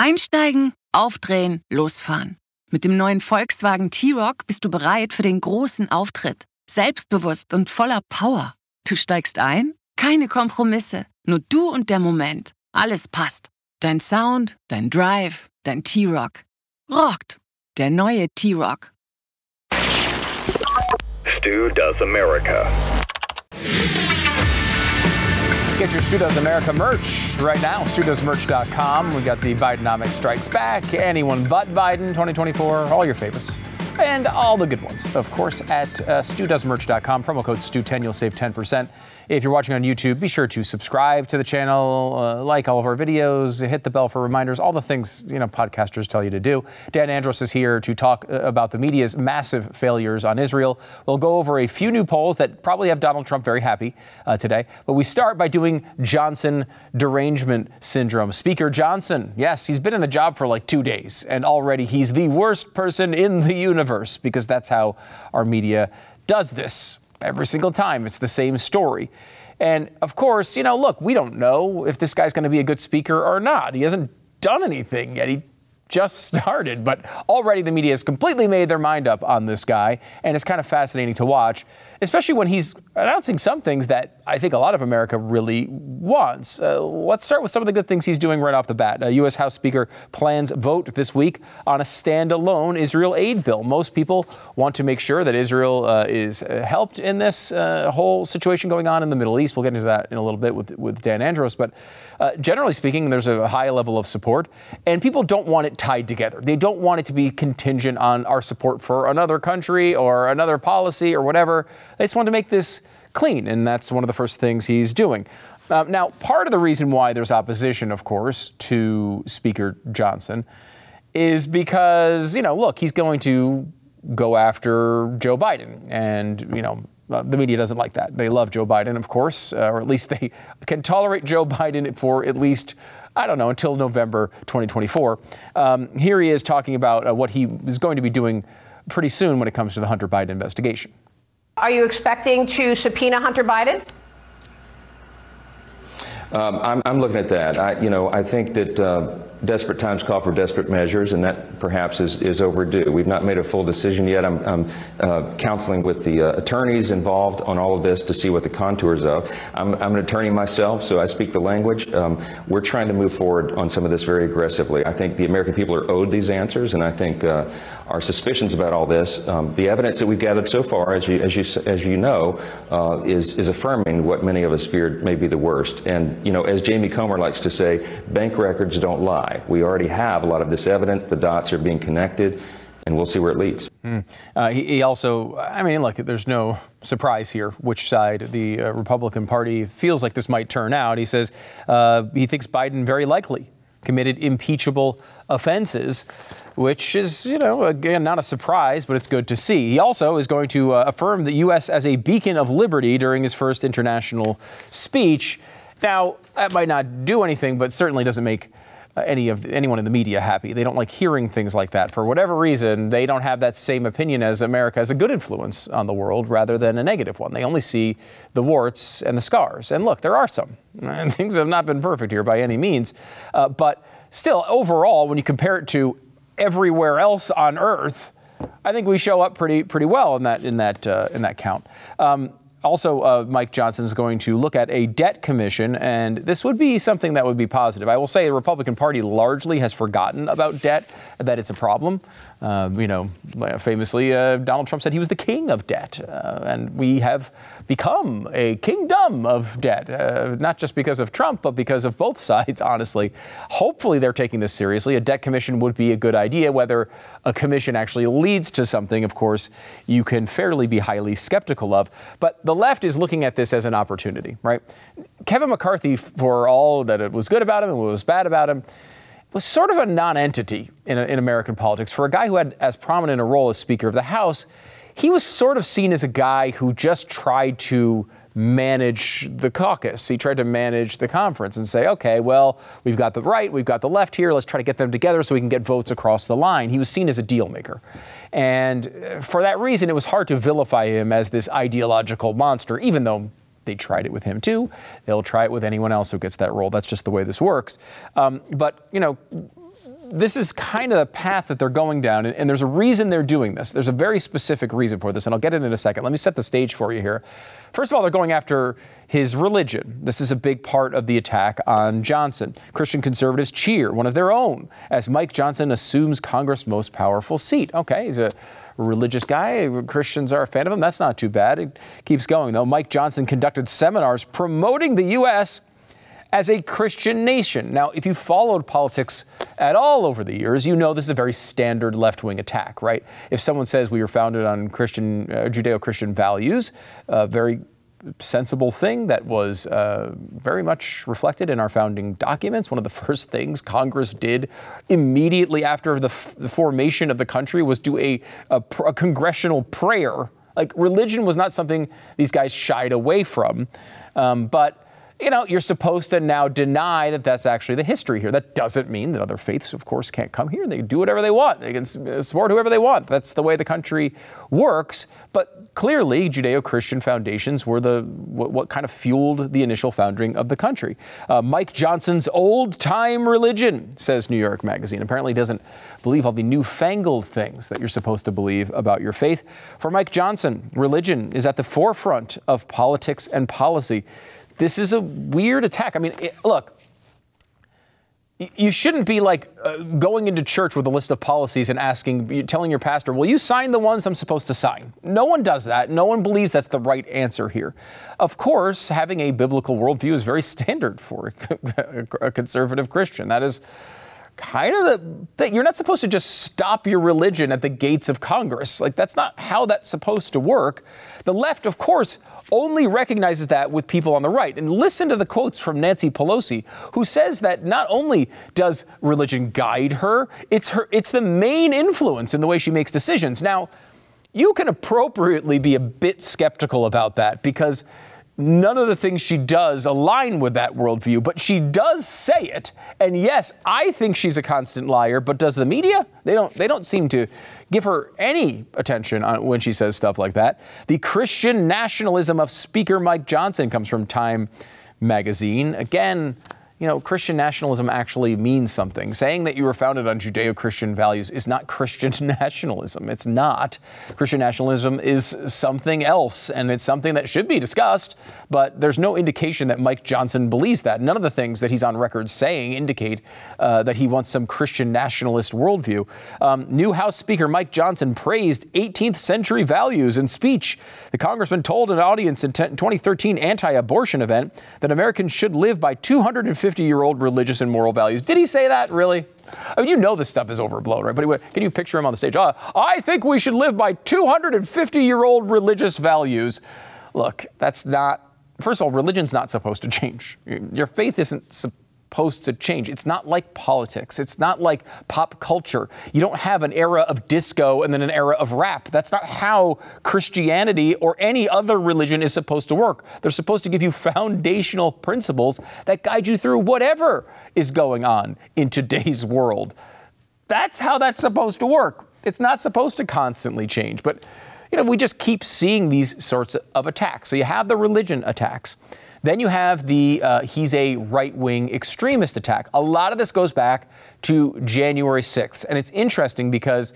Einsteigen, aufdrehen, losfahren. Mit dem neuen Volkswagen T-Roc bist du bereit für den großen Auftritt. Selbstbewusst und voller Power. Du steigst ein? Keine Kompromisse. Nur du und der Moment. Alles passt. Dein Sound, dein Drive, dein T-Roc. Rockt. Der neue T-Roc. Stu Does America. Get your Stu Does America merch right now, StuDoesMerch.com. We got the Bidenomics Strikes Back, Anyone But Biden 2024, all your favorites. And all the good ones, of course, at StuDoesMerch.com. Promo code Stu10, you'll save 10%. If you're watching on YouTube, be sure to subscribe to the channel, like all of our videos, hit the bell for reminders, all the things, podcasters tell you to do. Dan Andros is here to talk about the media's massive failures on Israel. We'll go over a few new polls that probably have Donald Trump very happy today. But we start by doing Johnson derangement syndrome. Speaker Johnson, yes, he's been in the job for like 2 days, and already he's the worst person in the universe, because that's how our media does this. Every single time, it's the same story. And of course, look, we don't know if this guy's going to be a good speaker or not. He hasn't done anything yet. He just started, but already the media has completely made their mind up on this guy, and it's kind of fascinating to watch, especially when he's announcing some things that I think a lot of America really wants. Let's start with some of the good things he's doing right off the bat. U.S. House Speaker plans vote this week on a standalone Israel aid bill. Most people want to make sure that Israel is helped in this whole situation going on in the Middle East. We'll get into that in a little bit with Dan Andros, but generally speaking, there's a high level of support, and people don't want it tied together. They don't want it to be contingent on our support for another country or another policy or whatever. They just want to make this clean, and that's one of the first things he's doing. Now, part of the reason why there's opposition, of course, to Speaker Johnson is because, look, he's going to go after Joe Biden, and, the media doesn't like that. They love Joe Biden, of course, or at least they can tolerate Joe Biden for at least, until November 2024. Here he is talking about what he is going to be doing pretty soon when it comes to the Hunter Biden investigation. Are you expecting to subpoena Hunter Biden? I'm looking at that. I think that desperate times call for desperate measures, and that perhaps is overdue. We've not made a full decision yet. I'm counseling with the attorneys involved on all of this to see what the contours of. I'm an attorney myself, so I speak the language. We're trying to move forward on some of this very aggressively. I think the American people are owed these answers, and I think our suspicions about all this, the evidence that we've gathered so far, as you know, is affirming what many of us feared may be the worst. And as Jamie Comer likes to say, bank records don't lie. We already have a lot of this evidence. The dots are being connected, and we'll see where it leads. He also, look, there's no surprise here which side the Republican Party feels like this might turn out. He says he thinks Biden very likely committed impeachable offenses, which is, again, not a surprise, but it's good to see. He also is going to affirm the U.S. as a beacon of liberty during his first international speech. Now, that might not do anything, but certainly doesn't make anyone in the media happy. They don't like hearing things like that. For whatever reason, they don't have that same opinion as America as a good influence on the world rather than a negative one. They only see the warts and the scars. And look, there are some. And things have not been perfect here by any means. But still, overall, when you compare it to everywhere else on Earth, I think we show up pretty well in that count. Also, Mike Johnson is going to look at a debt commission, and this would be something that would be positive. I will say the Republican Party largely has forgotten about debt, that it's a problem. Famously, Donald Trump said he was the king of debt, and we have become a kingdom of debt, not just because of Trump, but because of both sides, honestly. Hopefully they're taking this seriously. A debt commission would be a good idea. Whether a commission actually leads to something, of course, you can fairly be highly skeptical of. But the left is looking at this as an opportunity, right? Kevin McCarthy, for all that it was good about him and what was bad about him, was sort of a non-entity in American politics. For a guy who had as prominent a role as Speaker of the House, he was sort of seen as a guy who just tried to manage the caucus. He tried to manage the conference and say, okay, well, we've got the right, we've got the left here. Let's try to get them together so we can get votes across the line. He was seen as a deal maker. And for that reason, it was hard to vilify him as this ideological monster, even though they tried it with him too. They'll try it with anyone else who gets that role. That's just the way this works. But this is kind of the path that they're going down, and there's a reason they're doing this. There's a very specific reason for this, and I'll get it in a second. Let me set the stage for you here. First of all, they're going after his religion. This is a big part of the attack on Johnson. Christian conservatives cheer, one of their own, as Mike Johnson assumes Congress' most powerful seat. Okay, he's a religious guy. Christians are a fan of him. That's not too bad. It keeps going, though. Mike Johnson conducted seminars promoting the U.S. as a Christian nation. Now, if you followed politics at all over the years, you know this is a very standard left-wing attack, right? If someone says we were founded on Christian, Judeo-Christian values, a very sensible thing that was very much reflected in our founding documents. One of the first things Congress did immediately after the formation of the country was do a congressional prayer. Like, religion was not something these guys shied away from, but you know, you're supposed to now deny that that's actually the history here. That doesn't mean that other faiths, of course, can't come here. They can do whatever they want. They can support whoever they want. That's the way the country works. But clearly, Judeo-Christian foundations were what kind of fueled the initial founding of the country. Mike Johnson's old-time religion, says New York Magazine. Apparently doesn't believe all the newfangled things that you're supposed to believe about your faith. For Mike Johnson, religion is at the forefront of politics and policy. This is a weird attack. I mean, look, you shouldn't be like going into church with a list of policies and telling your pastor, will you sign the ones I'm supposed to sign? No one does that. No one believes that's the right answer here. Of course, having a biblical worldview is very standard for a conservative Christian. That is kind of the thing. You're not supposed to just stop your religion at the gates of Congress. Like, that's not how that's supposed to work. The left, of course, only recognizes that with people on the right. And listen to the quotes from Nancy Pelosi, who says that not only does religion guide her, it's the main influence in the way she makes decisions. Now, you can appropriately be a bit skeptical about that because none of the things she does align with that worldview, but she does say it. And yes, I think she's a constant liar, but does the media? They don't seem to give her any attention when she says stuff like that. The Christian nationalism of Speaker Mike Johnson comes from Time magazine. Again, you know, Christian nationalism actually means something. Saying that you were founded on Judeo-Christian values is not Christian nationalism. It's not. Christian nationalism is something else, and it's something that should be discussed, but there's no indication that Mike Johnson believes that. None of the things that he's on record saying indicate that he wants some Christian nationalist worldview. New House Speaker Mike Johnson praised 18th century values in speech. The congressman told an audience in 2013 anti-abortion event that Americans should live by 250-year-old religious and moral values. Did he say that, really? I mean, you know this stuff is overblown, right? But anyway, can you picture him on the stage? I think we should live by 250-year-old religious values. Look, that's not... First of all, religion's not supposed to change. Your faith isn't supposed to change. It's not like politics. It's not like pop culture. You don't have an era of disco and then an era of rap. That's not how Christianity or any other religion is supposed to work. They're supposed to give you foundational principles that guide you through whatever is going on in today's world. That's how that's supposed to work. It's not supposed to constantly change. But, you know, we just keep seeing these sorts of attacks. So you have the religion attacks. Then you have the he's a right-wing extremist attack. A lot of this goes back to January 6th. And it's interesting because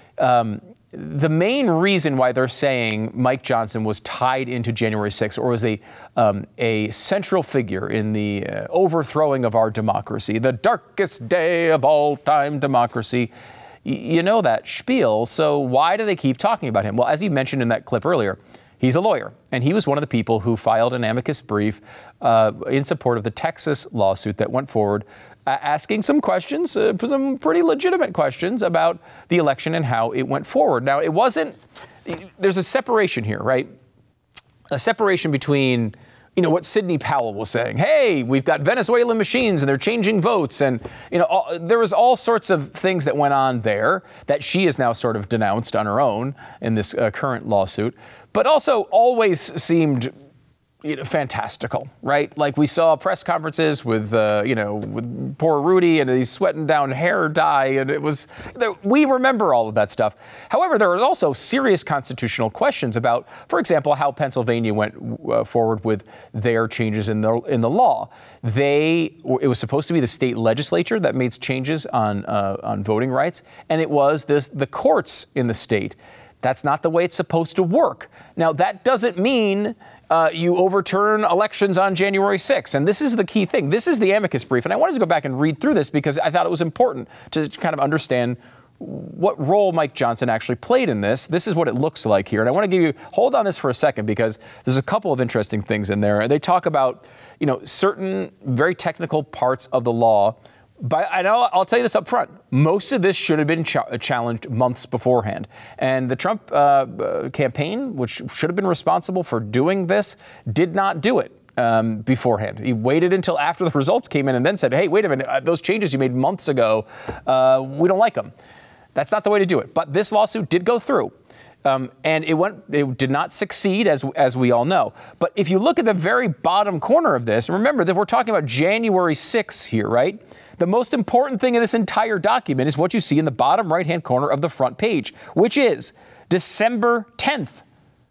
the main reason why they're saying Mike Johnson was tied into January 6th or was a central figure in the overthrowing of our democracy, the darkest day of all-time democracy. You know that spiel. So why do they keep talking about him? Well, as you mentioned in that clip earlier, he's a lawyer, and he was one of the people who filed an amicus brief in support of the Texas lawsuit that went forward, asking some questions, some pretty legitimate questions about the election and how it went forward. Now, there's a separation here, right? A separation between, you know, what Sidney Powell was saying. Hey, we've got Venezuelan machines and they're changing votes. And, you know, there was all sorts of things that went on there that she has now sort of denounced on her own in this current lawsuit, but also always seemed fantastical, right? Like we saw press conferences with, with poor Rudy and he's sweating down hair dye. And we remember all of that stuff. However, there are also serious constitutional questions about, for example, how Pennsylvania went forward with their changes in the law. It was supposed to be the state legislature that made changes on voting rights. And it was the courts in the state. That's not the way it's supposed to work. Now, that doesn't mean you overturn elections on January 6th. And this is the key thing. This is the amicus brief. And I wanted to go back and read through this because I thought it was important to kind of understand what role Mike Johnson actually played in this. This is what it looks like here. And I want to hold on this for a second because there's a couple of interesting things in there. They talk about, certain very technical parts of the law. But I'll tell you this up front. Most of this should have been challenged months beforehand. And the Trump campaign, which should have been responsible for doing this, did not do it beforehand. He waited until after the results came in and then said, hey, wait a minute, those changes you made months ago, we don't like them. That's not the way to do it. But this lawsuit did go through. And it did not succeed, as we all know. But if you look at the very bottom corner of this, remember that we're talking about January 6th here, right? The most important thing in this entire document is what you see in the bottom right-hand corner of the front page, which is December 10th,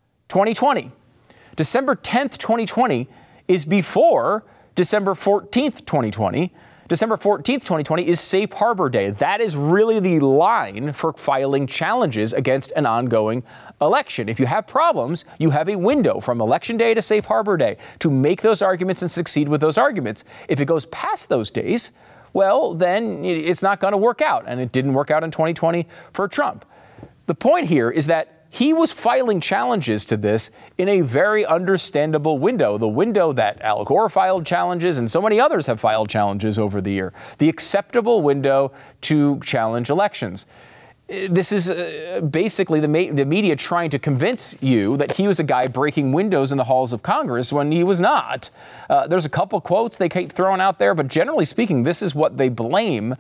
2020. December 10th, 2020 is before December 14th, 2020. December 14th, 2020 is Safe Harbor Day. That is really the line for filing challenges against an ongoing election. If you have problems, you have a window from Election Day to Safe Harbor Day to make those arguments and succeed with those arguments. If it goes past those days, well, then it's not going to work out. And it didn't work out in 2020 for Trump. The point here is that he was filing challenges to this in a very understandable window, the window that Al Gore filed challenges and so many others have filed challenges over the year, the acceptable window to challenge elections. This is basically the media trying to convince you that he was a guy breaking windows in the halls of Congress when he was not. There's a couple quotes they keep throwing out there, but generally speaking, this is what they blame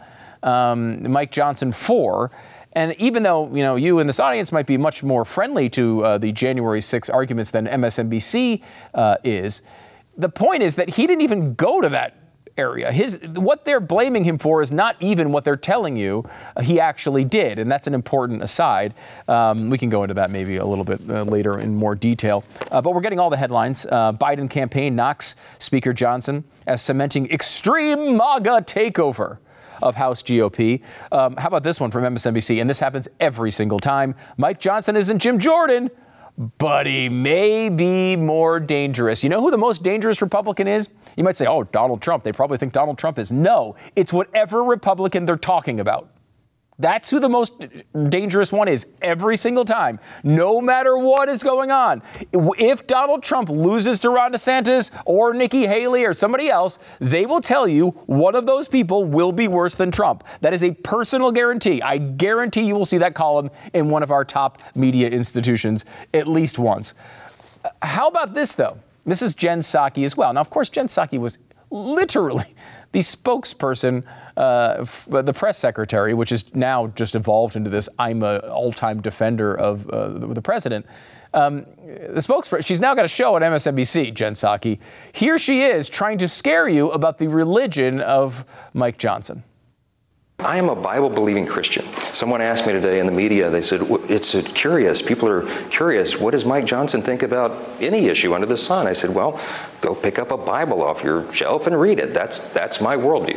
Mike Johnson for. And even though, you in this audience might be much more friendly to the January 6 arguments than MSNBC is, the point is that he didn't even go to that area. What they're blaming him for is not even what they're telling you he actually did. And that's an important aside. We can go into that maybe a little bit later in more detail. But we're getting all the headlines. Biden campaign knocks Speaker Johnson as cementing extreme MAGA takeover of House GOP. How about this one from MSNBC? And this happens every single time. Mike Johnson isn't Jim Jordan, but he may be more dangerous. You know who the most dangerous Republican is? You might say, oh, Donald Trump. They probably think Donald Trump is. No, it's whatever Republican they're talking about. That's who the most dangerous one is every single time, no matter what is going on. If Donald Trump loses to Ron DeSantis or Nikki Haley or somebody else, they will tell you one of those people will be worse than Trump. That is a personal guarantee. I guarantee you will see that column in one of our top media institutions at least once. How about this, though? This is Jen Psaki as well. Now, of course, Jen Psaki was literally the spokesperson, the press secretary, which is now just evolved into this I'm an all-time defender of the president. The spokesperson, she's now got a show on MSNBC, Jen Psaki. Here she is trying to scare you about the religion of Mike Johnson. I am a Bible-believing Christian. Someone asked me today in the media, they said, it's curious. People are curious. What does Mike Johnson think about any issue under the sun? I said, well, go pick up a Bible off your shelf and read it. That's my worldview.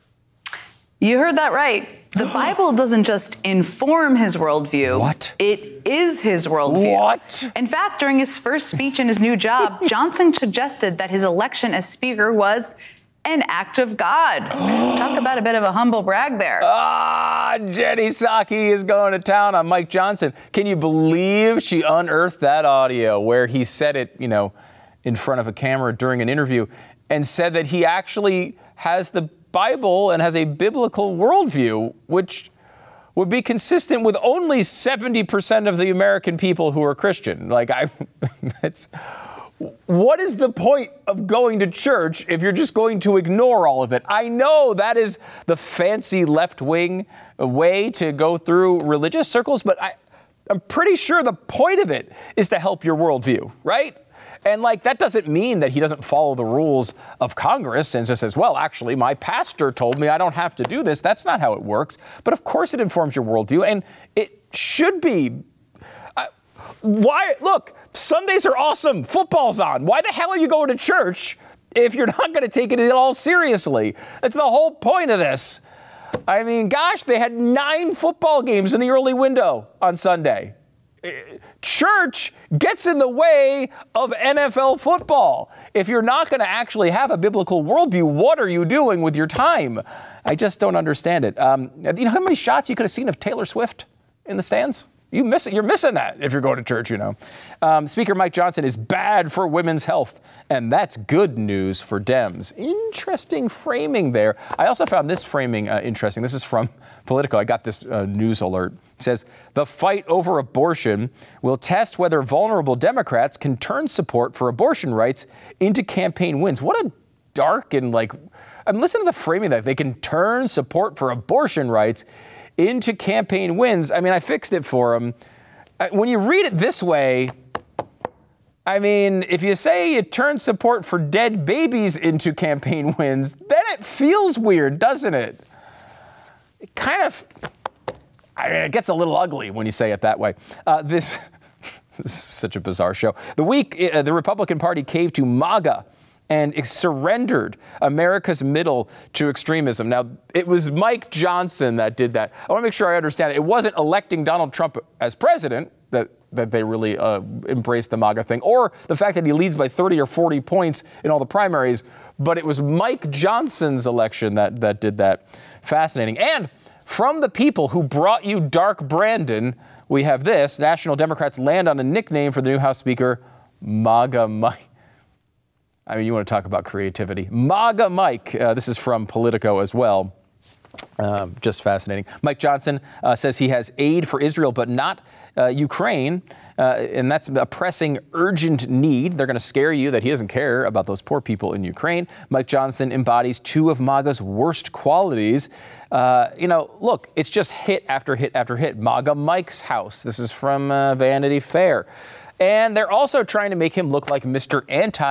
You heard that right. The Bible doesn't just inform his worldview. What? It is his worldview. What? In fact, during his first speech in his new job, Johnson suggested that his election as Speaker was an act of God. Talk about a bit of a humble brag there. Jenny Psaki is going to town on Mike Johnson. Can you believe she unearthed that audio where he said it, in front of a camera during an interview and said that he actually has the Bible and has a biblical worldview, which would be consistent with only 70% of the American people who are Christian. What is the point of going to church if you're just going to ignore all of it? I know that is the fancy left-wing way to go through religious circles, but I'm pretty sure the point of it is to help your worldview, right? And like, that doesn't mean that he doesn't follow the rules of Congress and just says, well, actually, my pastor told me I don't have to do this. That's not how it works. But of course it informs your worldview, and it should be. Why? Look, Sundays are awesome. Football's on. Why the hell are you going to church if you're not going to take it at all seriously? That's the whole point of this. I mean, gosh, they had 9 football games in the early window on Sunday. Church gets in the way of NFL football. If you're not going to actually have a biblical worldview, what are you doing with your time? I just don't understand it. You know how many shots you could have seen of Taylor Swift in the stands? You're missing that if you're going to church, you know. Speaker Mike Johnson is bad for women's health, and that's good news for Dems. Interesting framing there. I also found this framing interesting. This is from Politico. I got this news alert. It says, the fight over abortion will test whether vulnerable Democrats can turn support for abortion rights into campaign wins. What a dark and I'm listening to the framing that they can turn support for abortion rights into campaign wins. I mean, I fixed it for them. When you read it this way, I mean, if you say you turn support for dead babies into campaign wins, then it feels weird, doesn't it? It kind of, it gets a little ugly when you say it that way. This is such a bizarre show. The Republican Party caved to MAGA and surrendered America's middle to extremism. Now, it was Mike Johnson that did that. I want to make sure I understand it. It wasn't electing Donald Trump as president that they really embraced the MAGA thing, or the fact that he leads by 30 or 40 points in all the primaries, but it was Mike Johnson's election that did that. Fascinating. And from the people who brought you Dark Brandon, we have this. National Democrats land on a nickname for the new House Speaker, MAGA Mike. I mean, you want to talk about creativity. MAGA Mike. This is from Politico as well. Just fascinating. Mike Johnson says he has aid for Israel, but not Ukraine. And that's a pressing, urgent need. They're going to scare you that he doesn't care about those poor people in Ukraine. Mike Johnson embodies 2 of MAGA's worst qualities. Look, it's just hit after hit after hit. MAGA Mike's house. This is from Vanity Fair. And they're also trying to make him look like Mr.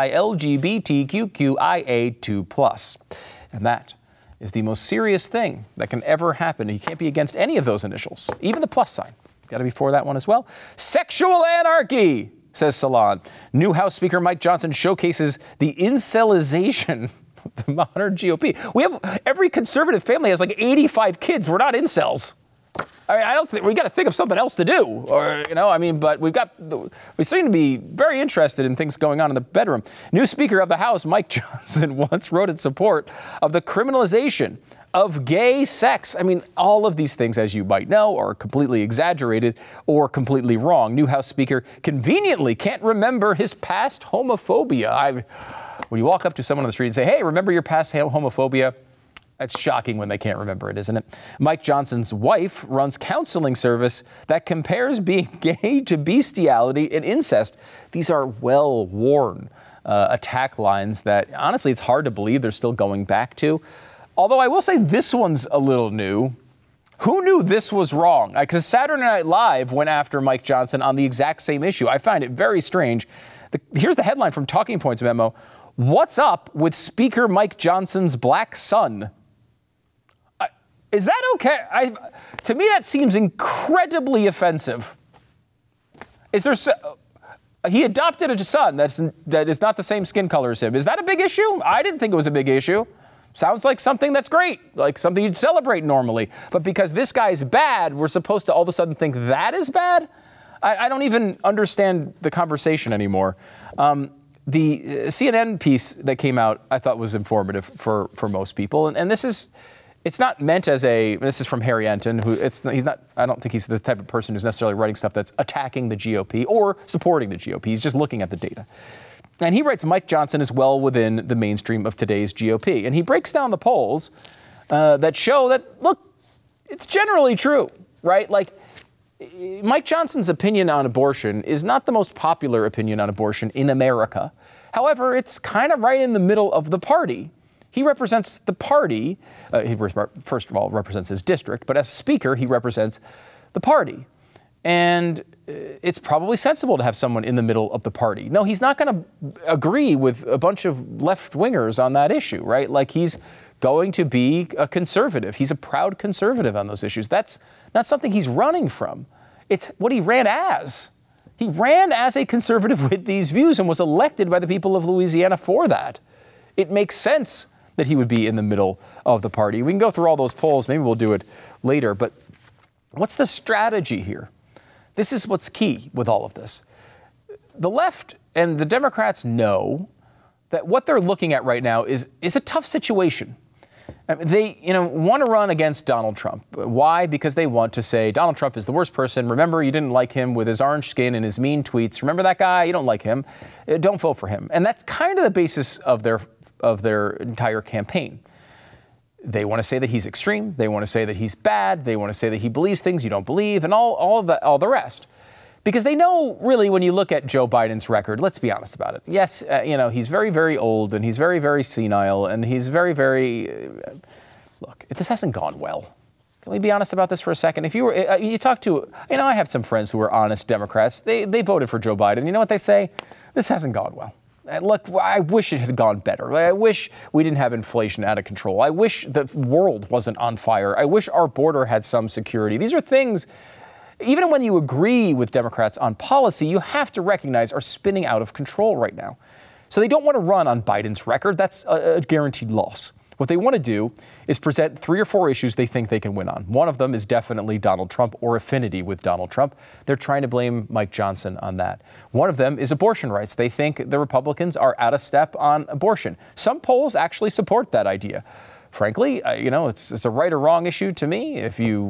Anti-LGBTQIA2+. And that is the most serious thing that can ever happen. He can't be against any of those initials, even the plus sign. Got to be for that one as well. Sexual anarchy, says Salon. New House Speaker Mike Johnson showcases the incelization of the modern GOP. Every conservative family has 85 kids. We're not incels. I mean, I don't think we got to think of something else to do, but we seem to be very interested in things going on in the bedroom. New Speaker of the House, Mike Johnson, once wrote in support of the criminalization of gay sex. I mean, all of these things, as you might know, are completely exaggerated or completely wrong. New House Speaker conveniently can't remember his past homophobia. When you walk up to someone on the street and say, hey, remember your past homophobia? That's shocking when they can't remember it, isn't it? Mike Johnson's wife runs counseling service that compares being gay to bestiality and incest. These are well-worn attack lines that, honestly, it's hard to believe they're still going back to. Although I will say this one's a little new. Who knew this was wrong? Because Saturday Night Live went after Mike Johnson on the exact same issue. I find it very strange. Here's the headline from Talking Points memo. What's up with Speaker Mike Johnson's black son? Is that okay? To me, that seems incredibly offensive. He adopted a son that is not the same skin color as him. Is that a big issue? I didn't think it was a big issue. Sounds like something that's great, like something you'd celebrate normally. But because this guy's bad, we're supposed to all of a sudden think that is bad? I don't even understand the conversation anymore. The CNN piece that came out, I thought was informative for most people. And this is... It's not meant as this is from Harry Enton, I don't think he's the type of person who's necessarily writing stuff that's attacking the GOP or supporting the GOP. He's just looking at the data. And he writes Mike Johnson is well within the mainstream of today's GOP. And he breaks down the polls that show that, look, it's generally true, right? Mike Johnson's opinion on abortion is not the most popular opinion on abortion in America. However, it's kind of right in the middle of the party. He represents the party. He first of all represents his district, but as Speaker, he represents the party. And it's probably sensible to have someone in the middle of the party. No, he's not going to agree with a bunch of left-wingers on that issue, right? Like, he's going to be a conservative. He's a proud conservative on those issues. That's not something he's running from. It's what he ran as. He ran as a conservative with these views and was elected by the people of Louisiana for that. It makes sense that he would be in the middle of the party. We can go through all those polls. Maybe we'll do it later. But what's the strategy here? This is what's key with all of this. The left and the Democrats know that what they're looking at right now is a tough situation. I mean, they, want to run against Donald Trump. Why? Because they want to say Donald Trump is the worst person. Remember, you didn't like him with his orange skin and his mean tweets. Remember that guy? You don't like him. Don't vote for him. And that's kind of the basis of their entire campaign. They want to say that he's extreme. They want to say that he's bad. They want to say that he believes things you don't believe, and all the rest. Because they know, really, when you look at Joe Biden's record, let's be honest about it. Yes, he's very, very old, and he's very, very senile, and he's very, very... Look, this hasn't gone well. Can we be honest about this for a second? If you talk to... I have some friends who are honest Democrats. They voted for Joe Biden. You know what they say? This hasn't gone well. Look, I wish it had gone better. I wish we didn't have inflation out of control. I wish the world wasn't on fire. I wish our border had some security. These are things, even when you agree with Democrats on policy, you have to recognize are spinning out of control right now. So they don't want to run on Biden's record. That's a guaranteed loss. What they want to do is present 3 or 4 issues they think they can win on. One of them is definitely Donald Trump or affinity with Donald Trump. They're trying to blame Mike Johnson on that. One of them is abortion rights. They think the Republicans are out of step on abortion. Some polls actually support that idea. Frankly, it's a right or wrong issue to me. If you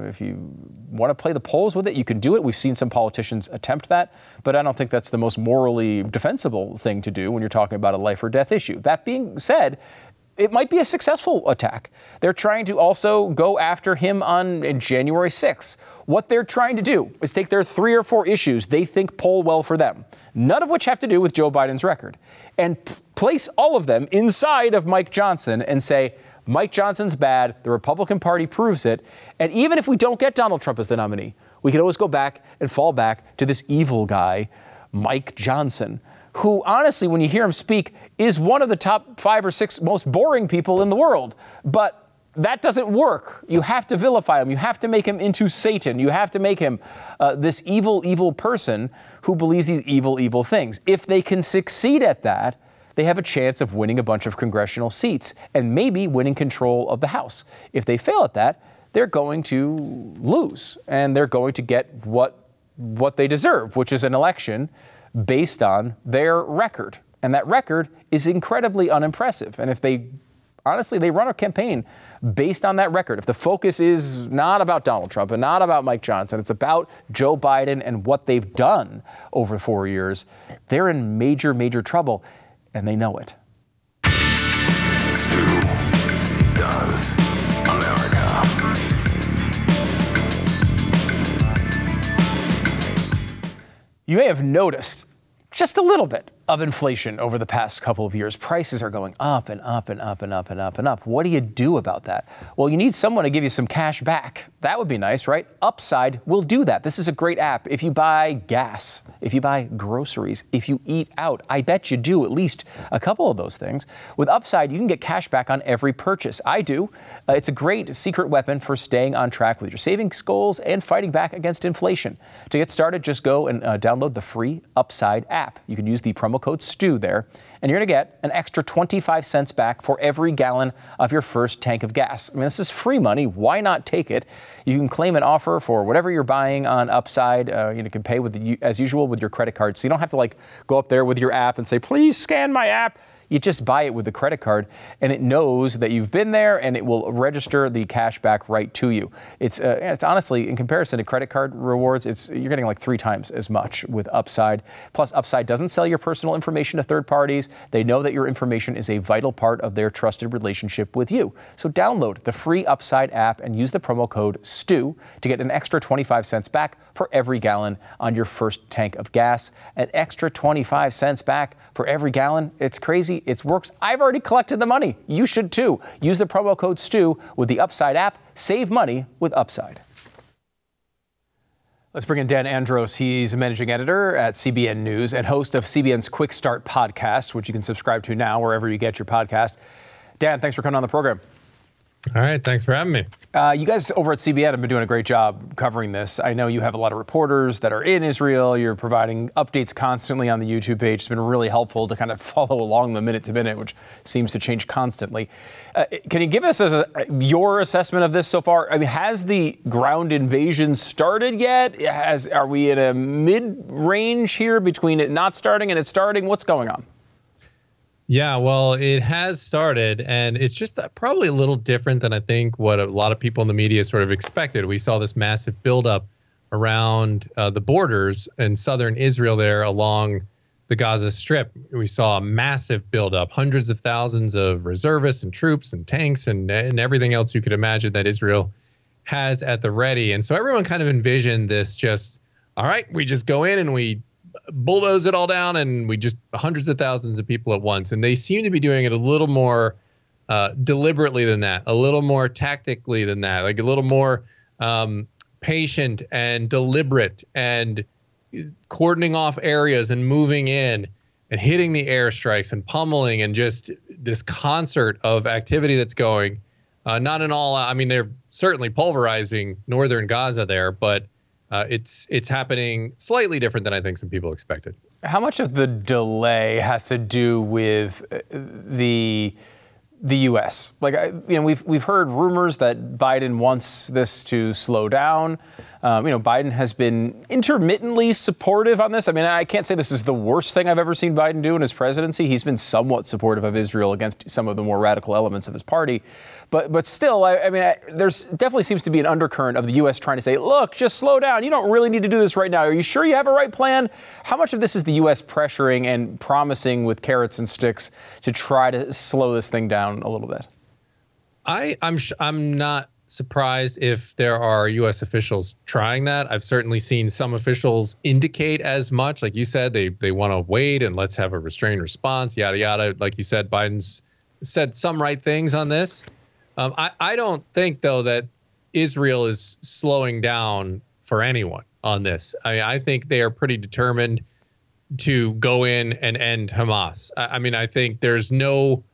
want to play the polls with it, you can do it. We've seen some politicians attempt that, but I don't think that's the most morally defensible thing to do when you're talking about a life or death issue. That being said, it might be a successful attack. They're trying to also go after him on January 6th. What they're trying to do is take their 3 or 4 issues they think poll well for them, none of which have to do with Joe Biden's record, and place all of them inside of Mike Johnson and say, Mike Johnson's bad, the Republican Party proves it, and even if we don't get Donald Trump as the nominee, we can always go back and fall back to this evil guy, Mike Johnson, who, honestly, when you hear him speak, is one of the top 5 or 6 most boring people in the world. But that doesn't work. You have to vilify him. You have to make him into Satan. You have to make him this evil, evil person who believes these evil, evil things. If they can succeed at that, they have a chance of winning a bunch of congressional seats and maybe winning control of the House. If they fail at that, they're going to lose, and they're going to get what they deserve, which is an election based on their record. And that record is incredibly unimpressive. And if they run a campaign based on that record, if the focus is not about Donald Trump and not about Mike Johnson, it's about Joe Biden and what they've done over 4 years, they're in major, major trouble, and they know it. You may have noticed just a little bit of inflation over the past couple of years. Prices are going up and up and up and up and up and up. What do you do about that? Well, you need someone to give you some cash back. That would be nice, right? Upside will do that. This is a great app. If you buy gas, if you buy groceries, if you eat out, I bet you do at least a couple of those things. With Upside, you can get cash back on every purchase. I do. It's a great secret weapon for staying on track with your savings goals and fighting back against inflation. To get started, just go and download the free Upside app. You can use the promo code STU there, and you're going to get an extra 25 cents back for every gallon of your first tank of gas. I mean, this is free money. Why not take it? You can claim an offer for whatever you're buying on Upside. You can pay as usual with your credit card, so you don't have to go up there with your app and say, please scan my app. You just buy it with the credit card, and it knows that you've been there, and it will register the cash back right to you. It's honestly, in comparison to credit card rewards, you're getting 3 times as much with Upside. Plus, Upside doesn't sell your personal information to third parties. They know that your information is a vital part of their trusted relationship with you. So download the free Upside app and use the promo code STU to get an extra 25 cents back for every gallon on your first tank of gas. An extra 25 cents back for every gallon. It's crazy. It works. I've already collected the money. You should too. Use the promo code STU with the Upside app. Save money with Upside. Let's bring in Dan Andros. He's a managing editor at CBN News and host of CBN's Quick Start podcast, which you can subscribe to now wherever you get your podcast. Dan, thanks for coming on the program. All right. Thanks for having me. You guys over at CBN have been doing a great job covering this. I know you have a lot of reporters that are in Israel. You're providing updates constantly on the YouTube page. It's been really helpful to kind of follow along the minute to minute, which seems to change constantly. Can you give us your assessment of this so far? I mean, has the ground invasion started yet? Are we in a mid-range here between it not starting and it starting? What's going on? Yeah, well, it has started, and it's just probably a little different than I think what a lot of people in the media sort of expected. We saw this massive buildup around the borders in southern Israel there along the Gaza Strip. We saw a massive buildup, hundreds of thousands of reservists and troops and tanks and everything else you could imagine that Israel has at the ready. And so everyone kind of envisioned this just, all right, we just go in and we bulldoze it all down and we just hundreds of thousands of people at once. And they seem to be doing it a little more deliberately than that, a little more tactically than that, like a little more patient and deliberate and cordoning off areas and moving in and hitting the airstrikes and pummeling and just this concert of activity that's going. Not in all, I mean, they're certainly pulverizing northern Gaza there, but it's happening slightly different than I think some people expected. How much of the delay has to do with the U.S.? Like, we've heard rumors that Biden wants this to slow down. Biden has been intermittently supportive on this. I mean, I can't say this is the worst thing I've ever seen Biden do in his presidency. He's been somewhat supportive of Israel against some of the more radical elements of his party. But still, there's definitely seems to be an undercurrent of the U.S. trying to say, look, just slow down. You don't really need to do this right now. Are you sure you have a right plan? How much of this is the U.S. pressuring and promising with carrots and sticks to try to slow this thing down a little bit? I'm not surprised if there are U.S. officials trying that. I've certainly seen some officials indicate as much. Like you said, they want to wait and let's have a restrained response, yada, yada. Like you said, Biden's said some right things on this. I don't think, though, that Israel is slowing down for anyone on this. I think they are pretty determined to go in and end Hamas. I think there's no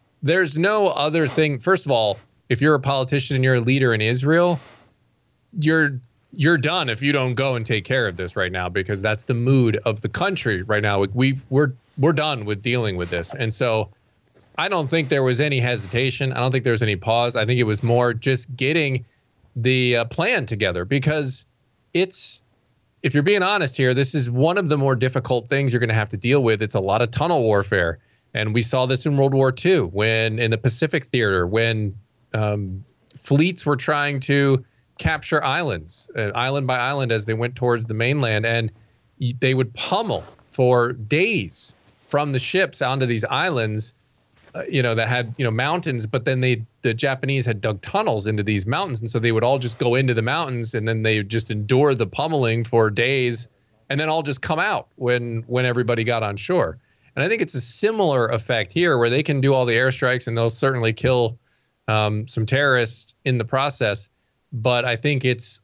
other thing. First of all, if you're a politician and you're a leader in Israel, you're done if you don't go and take care of this right now, because that's the mood of the country right now. We're done with dealing with this. And so I don't think there was any hesitation. I don't think there was any pause. I think it was more just getting the plan together, because if you're being honest here, this is one of the more difficult things you're going to have to deal with. It's a lot of tunnel warfare. And we saw this in World War II, when in the Pacific theater, when fleets were trying to capture islands, island by island, as they went towards the mainland, and they would pummel for days from the ships onto these islands, that had, mountains, but then the Japanese had dug tunnels into these mountains. And so they would all just go into the mountains, and then they would just endure the pummeling for days, and then all just come out when everybody got on shore. And I think it's a similar effect here, where they can do all the airstrikes and they'll certainly kill some terrorists in the process. But I think it's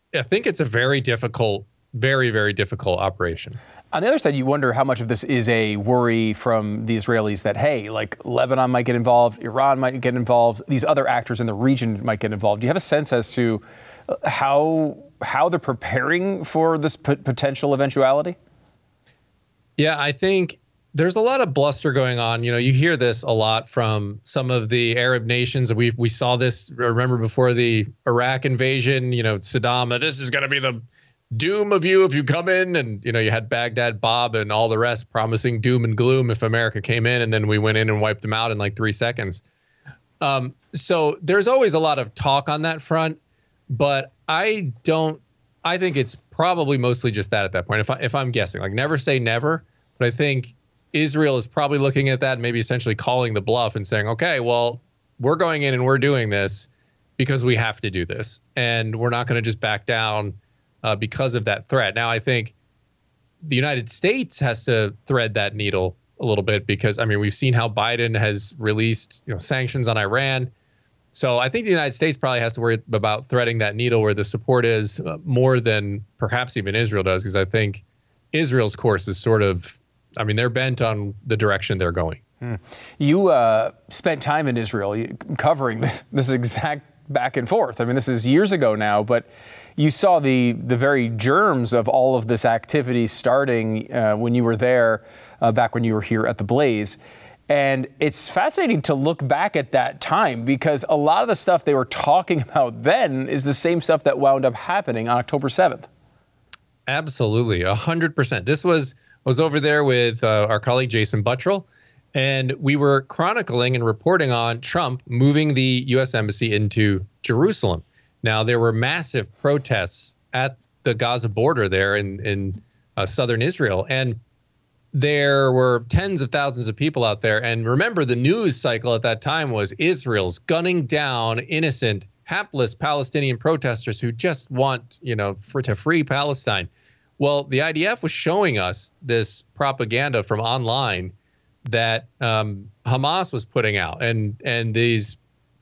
a very difficult, very, very difficult operation. On the other side, you wonder how much of this is a worry from the Israelis that, hey, like Lebanon might get involved, Iran might get involved, these other actors in the region might get involved. Do you have a sense as to how they're preparing for this potential eventuality? Yeah, I think there's a lot of bluster going on. You hear this a lot from some of the Arab nations. We saw this, remember, before the Iraq invasion, Saddam, this is going to be the doom of you if you come in. And, you had Baghdad Bob and all the rest promising doom and gloom if America came in. And then we went in and wiped them out in like 3 seconds. So there's always a lot of talk on that front. But I think it's probably mostly just that at that point. If I'm guessing, like, never say never. But I think Israel is probably looking at that and maybe essentially calling the bluff and saying, okay, well, we're going in and we're doing this because we have to do this. And we're not going to just back down because of that threat. Now, I think the United States has to thread that needle a little bit, because, we've seen how Biden has released sanctions on Iran. So I think the United States probably has to worry about threading that needle where the support is more than perhaps even Israel does, because I think Israel's course is sort of, I mean, they're bent on the direction they're going. You spent time in Israel covering this exact back and forth. I mean, this is years ago now, but you saw the very germs of all of this activity starting when you were there, back when you were here at the Blaze. And it's fascinating to look back at that time, because a lot of the stuff they were talking about then is the same stuff that wound up happening on October 7th. Absolutely, 100%. This was over there with our colleague Jason Buttrill, and we were chronicling and reporting on Trump moving the U.S. Embassy into Jerusalem. Now, there were massive protests at the Gaza border there in southern Israel, and there were tens of thousands of people out there. And remember, the news cycle at that time was Israel's gunning down innocent, hapless Palestinian protesters who just want, to free Palestine. Well, the IDF was showing us this propaganda from online that Hamas was putting out, and these,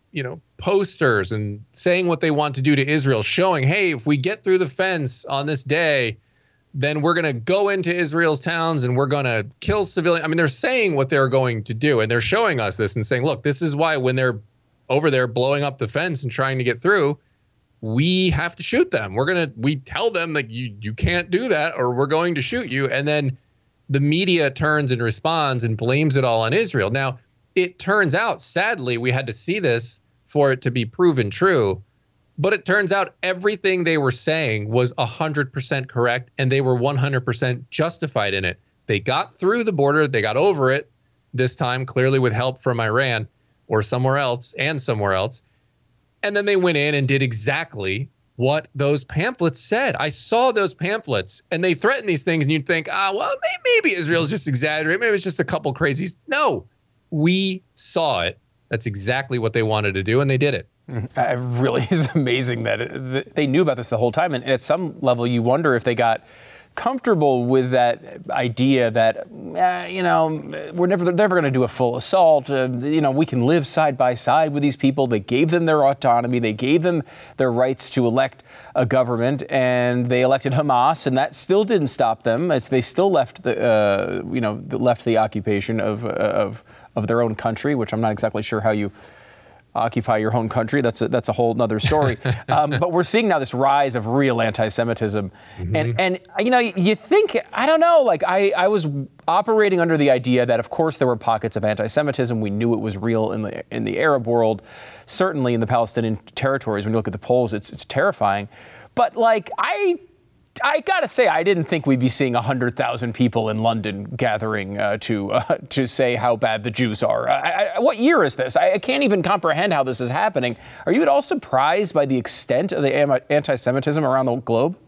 posters and saying what they want to do to Israel, showing, hey, if we get through the fence on this day, then we're going to go into Israel's towns and we're going to kill civilians. I mean, they're saying what they're going to do, and they're showing us this and saying, look, this is why when they're over there blowing up the fence and trying to get through, we have to shoot them. We tell them that you can't do that or we're going to shoot you. And then the media turns and responds and blames it all on Israel. Now, it turns out, sadly, we had to see this for it to be proven true. But it turns out everything they were saying was 100% correct, and they were 100% justified in it. They got through the border. They got over it this time, clearly with help from Iran or somewhere else. And then they went in and did exactly what those pamphlets said. I saw those pamphlets, and they threaten these things, and you'd think, well, maybe Israel's just exaggerating. Maybe it's just a couple crazies. No, we saw it. That's exactly what they wanted to do, and they did it. It really is amazing that they knew about this the whole time. And at some level, you wonder if they got comfortable with that idea that, we're never going to do a full assault. We can live side by side with these people. They gave them their autonomy. They gave them their rights to elect a government, and they elected Hamas, and that still didn't stop them. They still left the occupation of their own country, which I'm not exactly sure how you occupy your own country. That's a whole nother story. But we're seeing now this rise of real anti-Semitism. Mm-hmm. And you think, I don't know, like I was operating under the idea that, of course, there were pockets of anti-Semitism. We knew it was real in the Arab world, certainly in the Palestinian territories. When you look at the polls, it's terrifying. But I got to say, I didn't think we'd be seeing 100,000 people in London gathering to say how bad the Jews are. What year is this? I can't even comprehend how this is happening. Are you at all surprised by the extent of the anti-Semitism around the globe?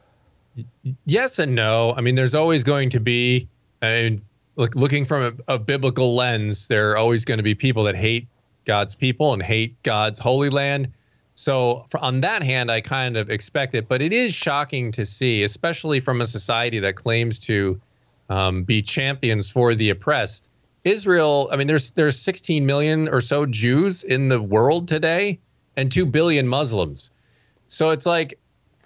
Yes and no. I mean, there's always going to be, looking from a biblical lens, there are always going to be people that hate God's people and hate God's holy land. So on that hand, I kind of expect it, but it is shocking to see, especially from a society that claims to be champions for the oppressed. Israel, I mean, there's 16 million or so Jews in the world today and 2 billion Muslims. So it's like,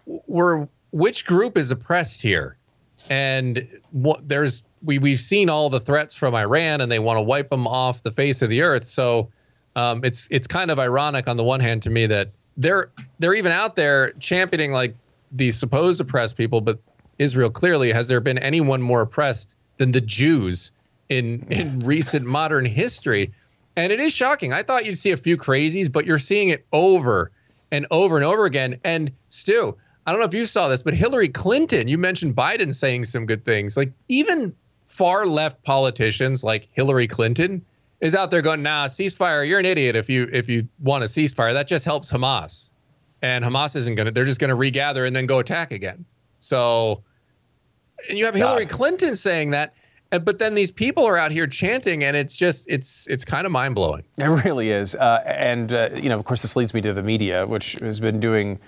which group is oppressed here? And we've seen all the threats from Iran, and they want to wipe them off the face of the earth. So it's kind of ironic on the one hand to me that they're even out there championing like the supposed oppressed people, but Israel clearly, has there been anyone more oppressed than the Jews in recent modern history? And it is shocking. I thought you'd see a few crazies, but you're seeing it over and over and over again. And Stu, I don't know if you saw this, but Hillary Clinton, you mentioned Biden saying some good things. Like even far left politicians like Hillary Clinton is out there going, nah, ceasefire, you're an idiot if you want a ceasefire. That just helps Hamas. And Hamas they're just going to regather and then go attack again. So, and you have Hillary Clinton saying that, but then these people are out here chanting, and it's kind of mind-blowing. It really is. Of course, this leads me to the media, which has been doing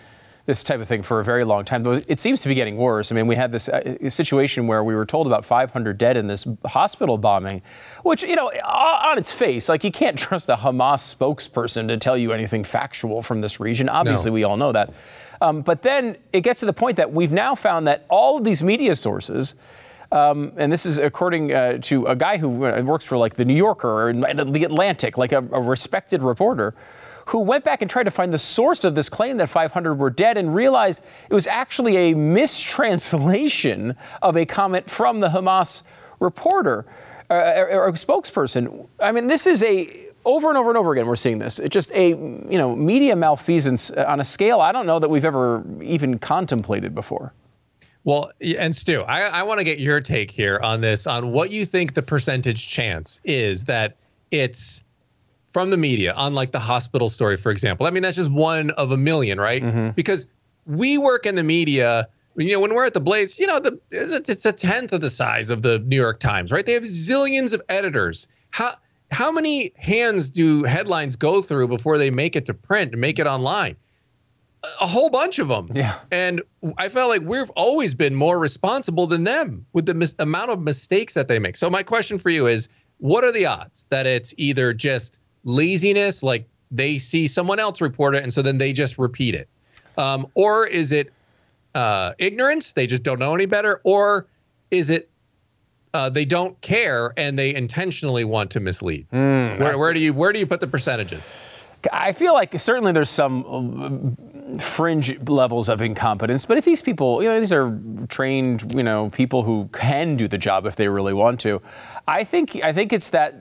this type of thing for a very long time. It seems to be getting worse. I mean, we had this situation where we were told about 500 dead in this hospital bombing, which, on its face, like, you can't trust a Hamas spokesperson to tell you anything factual from this region. Obviously, we all know that. But then it gets to the point that we've now found that all of these media sources, and this is according to a guy who works for like the New Yorker and the Atlantic, like a respected reporter, who went back and tried to find the source of this claim that 500 were dead and realized it was actually a mistranslation of a comment from the Hamas reporter or spokesperson. I mean, this is over and over and over again, we're seeing this. It's just a, media malfeasance on a scale I don't know that we've ever even contemplated before. Well, and Stu, I want to get your take here on this, on what you think the percentage chance is that it's from the media, on like the hospital story, for example. I mean, that's just one of a million, right? Mm-hmm. Because we work in the media, when we're at the Blaze, it's a tenth of the size of the New York Times, right? They have zillions of editors. How many hands do headlines go through before they make it to print and make it online? A whole bunch of them. Yeah. And I felt like we've always been more responsible than them with the amount of mistakes that they make. So my question for you is, what are the odds that it's either just laziness, like they see someone else report it and so then they just repeat it? Or is it ignorance, they just don't know any better? Or is it they don't care and they intentionally want to mislead? Where do you put the percentages? I feel like certainly there's some fringe levels of incompetence, but if these people, these are trained, people who can do the job if they really want to, I think it's that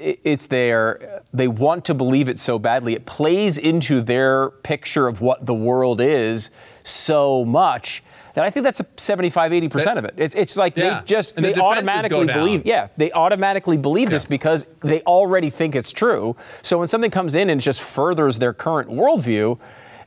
they want to believe it so badly. It plays into their picture of what the world is so much that I think that's 75-80% of it. It's like they automatically believe. Yeah, they automatically believe this because they already think it's true. So when something comes in and just furthers their current worldview,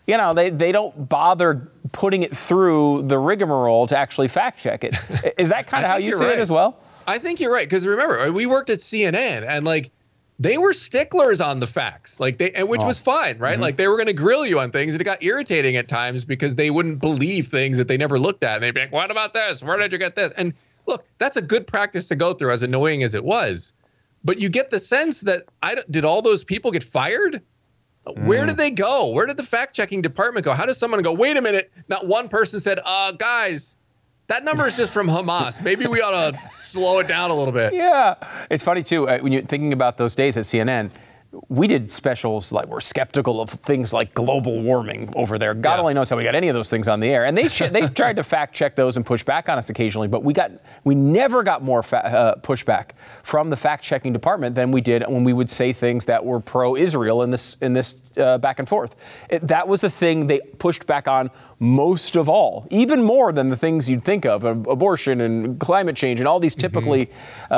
they don't bother putting it through the rigmarole to actually fact check it. Is that kind of how you see it as well? I think you're right, because remember, we worked at CNN and like they were sticklers on the facts, which was fine, right? Mm-hmm. Like they were going to grill you on things, and it got irritating at times because they wouldn't believe things that they never looked at, and they'd be like, "What about this? Where did you get this?" And look, that's a good practice to go through, as annoying as it was. But you get the sense that did all those people get fired? Where did they go? Where did the fact-checking department go? How does someone go, wait a minute, not one person said, guys, that number is just from Hamas. Maybe we ought to slow it down a little bit. Yeah. It's funny, too, when you're thinking about those days at CNN, we did specials like we're skeptical of things like global warming over there. God only knows how we got any of those things on the air. And they tried to fact check those and push back on us occasionally, but we never got more pushback from the fact checking department than we did when we would say things that were pro-Israel in this back and forth. That was the thing they pushed back on most of all, even more than the things you'd think of abortion and climate change and all these typically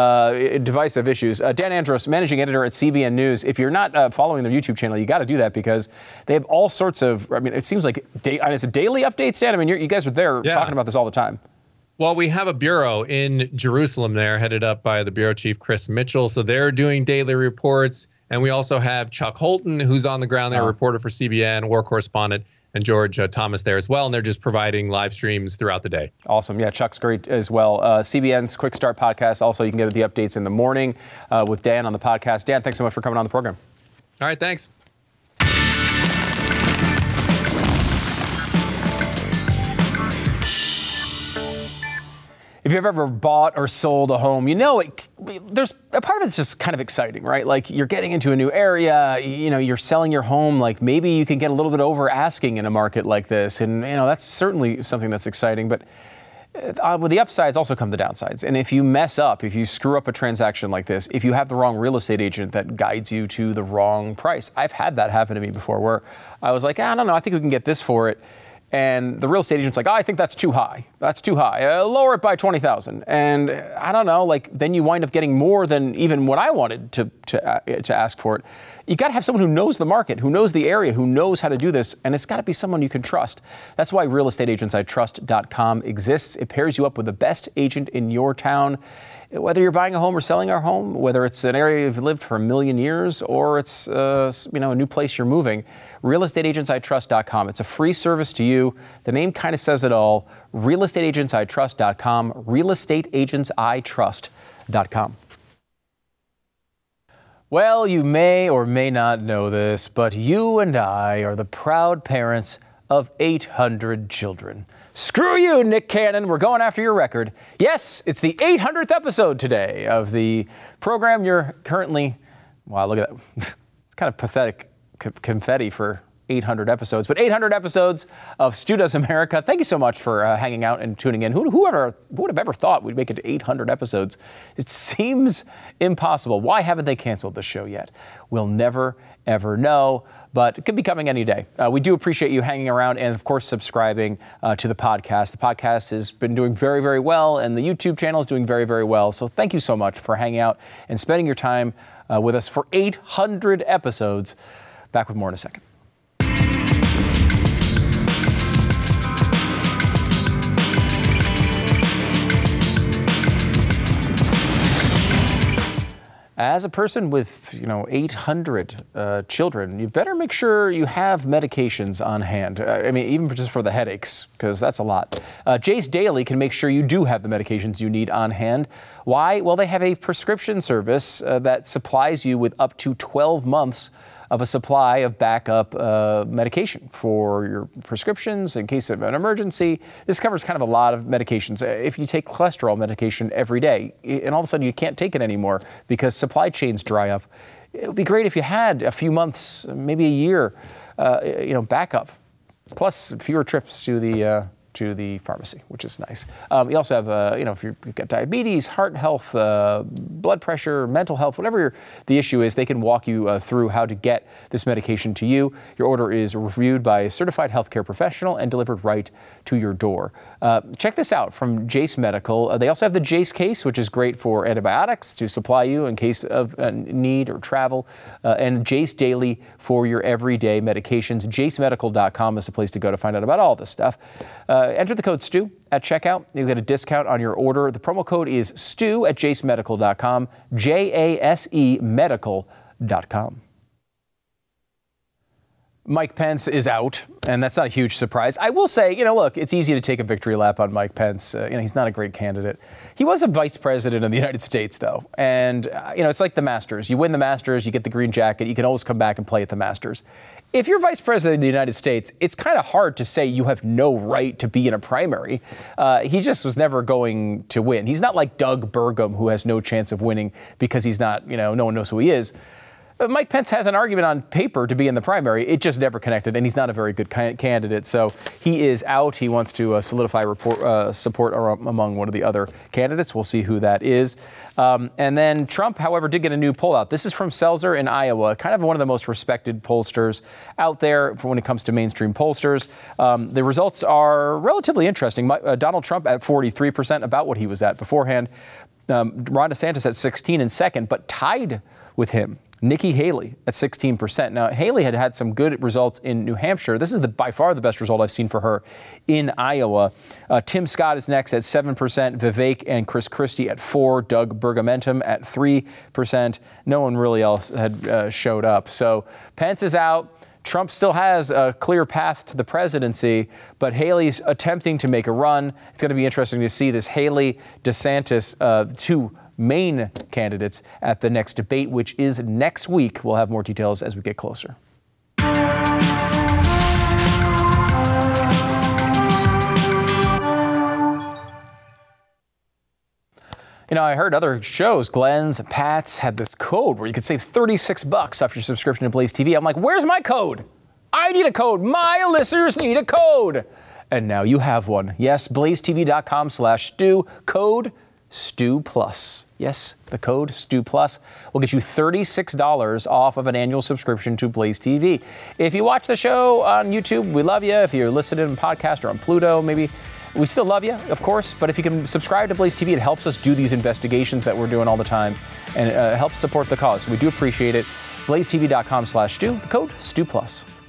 divisive issues. Dan Andros, managing editor at CBN News. If you're not following their YouTube channel, you got to do that because they have all sorts of, it seems like, is it daily updates, Dan? I mean, you guys are there talking about this all the time. Well, we have a bureau in Jerusalem there headed up by the bureau chief, Chris Mitchell. So they're doing daily reports. And we also have Chuck Holton, who's on the ground there, reporter for CBN, war correspondent, and George Thomas there as well. And they're just providing live streams throughout the day. Awesome. Yeah, Chuck's great as well. CBN's Quick Start podcast. Also, you can get the updates in the morning with Dan on the podcast. Dan, thanks so much for coming on the program. All right, thanks. If you've ever bought or sold a home, there's a part of it's just kind of exciting, right? Like you're getting into a new area, you're selling your home, like maybe you can get a little bit over asking in a market like this. And, that's certainly something that's exciting. But with the upsides also come the downsides. And if you mess up, if you screw up a transaction like this, if you have the wrong real estate agent that guides you to the wrong price, I've had that happen to me before where I was like, I don't know, I think we can get this for it. And the real estate agent's like, I think that's too high. That's too high. Lower it by $20,000. And I don't know, then you wind up getting more than even what I wanted to ask for it. You got to have someone who knows the market, who knows the area, who knows how to do this, and it's got to be someone you can trust. That's why realestateagentsitrust.com exists. It pairs you up with the best agent in your town. Whether you're buying a home or selling a home, whether it's an area you've lived for a million years or it's a new place you're moving, realestateagentsitrust.com. It's a free service to you. The name kind of says it all. realestateagentsitrust.com, realestateagentsitrust.com. Well, you may or may not know this, but you and I are the proud parents of 800 children. Screw you, Nick Cannon. We're going after your record. Yes, it's the 800th episode today of the program you're currently... Wow, look at that. It's kind of pathetic confetti for 800 episodes. But 800 episodes of Stu Does America. Thank you so much for hanging out and tuning in. Who would have ever thought we'd make it to 800 episodes? It seems impossible. Why haven't they canceled the show yet? We'll never, ever know. But it could be coming any day. We do appreciate you hanging around and, of course, subscribing to the podcast. The podcast has been doing very, very well, and the YouTube channel is doing very, very well. So thank you so much for hanging out and spending your time with us for 800 episodes. Back with more in a second. As a person with, 800 children, you better make sure you have medications on hand. Even just for the headaches, because that's a lot. Jace Daily can make sure you do have the medications you need on hand. Why? Well, they have a prescription service that supplies you with up to 12 months of a supply of backup medication for your prescriptions in case of an emergency. This covers kind of a lot of medications. If you take cholesterol medication every day and all of a sudden you can't take it anymore because supply chains dry up, it would be great if you had a few months, maybe a year, backup, plus fewer trips to the pharmacy, which is nice. You also have, if you've got diabetes, heart health, blood pressure, mental health, whatever the issue is, they can walk you through how to get this medication to you. Your order is reviewed by a certified healthcare professional and delivered right to your door. Check this out from Jace Medical. They also have the Jace case, which is great for antibiotics to supply you in case of need or travel, and Jace Daily for your everyday medications. JaceMedical.com is the place to go to find out about all this stuff. Enter the code STU at checkout. You get a discount on your order. The promo code is STU at JaceMedical.com, JASE Medical.com. Mike Pence is out, and that's not a huge surprise. I will say, look, it's easy to take a victory lap on Mike Pence. He's not a great candidate. He was a vice president of the United States, though. And, it's like the Masters. You win the Masters, you get the green jacket, you can always come back and play at the Masters. If you're vice president of the United States, it's kind of hard to say you have no right to be in a primary. He just was never going to win. He's not like Doug Burgum, who has no chance of winning because he's not, no one knows who he is. Mike Pence has an argument on paper to be in the primary. It just never connected, and he's not a very good candidate. So he is out. He wants to solidify support among one of the other candidates. We'll see who that is. And then Trump, however, did get a new poll out. This is from Selzer in Iowa, kind of one of the most respected pollsters out there when it comes to mainstream pollsters. The results are relatively interesting. Donald Trump at 43%, about what he was at beforehand. Ron DeSantis at 16 in second, but tied with him, Nikki Haley at 16%. Now, Haley had some good results in New Hampshire. This is by far the best result I've seen for her in Iowa. Tim Scott is next at 7%, Vivek and Chris Christie at 4%, Doug Burgamentum at 3%. No one really else had showed up. So Pence is out. Trump still has a clear path to the presidency, but Haley's attempting to make a run. It's going to be interesting to see this Haley-DeSantis, two main candidates at the next debate, which is next week. We'll have more details as we get closer. I heard other shows, Glenn's and Pat's, had this code where you could save $36 off your subscription to Blaze TV. I'm like, where's my code? I need a code. My listeners need a code. And now you have one. Yes, blazetv.com/Stu, code Stu Plus. Yes, the code Stu Plus will get you $36 off of an annual subscription to Blaze TV. If you watch the show on YouTube, we love you. If you're listening on podcast or on Pluto, maybe, we still love you, of course. But if you can subscribe to Blaze TV, it helps us do these investigations that we're doing all the time, and it helps support the cause. We do appreciate it. blazetv.com/Stu, the code STUPLUS.